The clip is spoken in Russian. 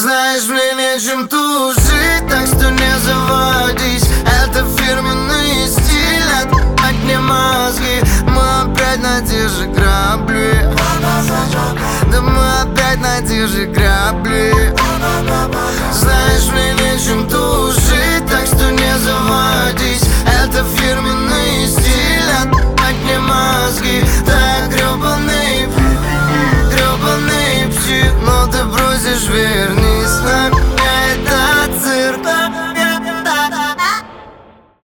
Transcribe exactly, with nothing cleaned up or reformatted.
Знаешь, мне нечем тужить, так что не заводись. Это фирменный стиль, отъебать мне мозги. Мы опять на те же грабли. Да мы опять на те же грабли. Знаешь, мне нечем тужить.